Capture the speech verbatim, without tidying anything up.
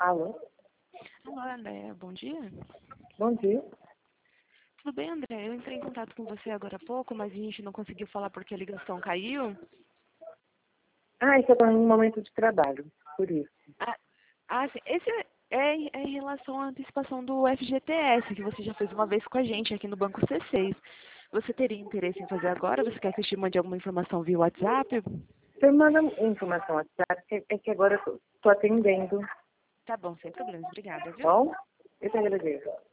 Alô? Alô, André, bom dia. Bom dia. Tudo bem, André? Eu entrei em contato com você agora há pouco, mas a gente não conseguiu falar porque a ligação caiu. Ah, isso eu estou em um momento de trabalho, por isso. Ah, ah sim. Esse é, é em é em relação à antecipação do F G T S, que você já fez uma vez com a gente aqui no Banco C seis. Você teria interesse em fazer agora? Você quer que eu te mande alguma informação via WhatsApp? Você manda informação no WhatsApp, que- é que agora eu estou atendendo, Tá bom, sem problemas. Obrigada, viu? bom? Eu te agradeço.